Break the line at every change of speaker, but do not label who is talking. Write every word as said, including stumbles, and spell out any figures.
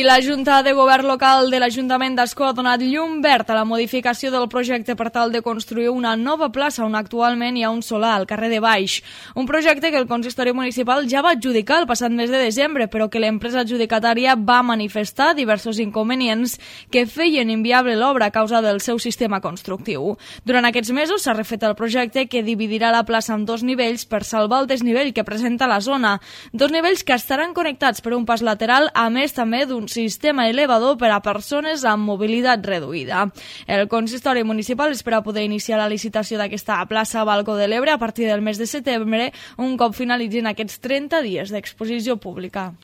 I la Junta de Govern Local de l'Ajuntament d'Ascó ha donat llum verd a la modificació del projecte per tal de construir una nova plaça on actualment hi ha un solar al carrer de Baix. Un projecte que el consistori municipal ja va adjudicar el passat mes de desembre, però que l'empresa adjudicatària va manifestar diversos inconvenients que feien inviable l'obra a causa del seu sistema constructiu. Durant aquests mesos s'ha refet el projecte que dividirà la plaça en dos nivells per salvar el desnivell que presenta la zona. Dos nivells que estaran connectats per un pas lateral, a més també d'un un sistema elevador per a persones amb mobilitat reduïda. El consistori municipal espera poder iniciar la licitació d'aquesta plaça Balcó de l'Ebre a partir del mes de setembre, un cop finalitzin aquests trenta dies d'exposició pública.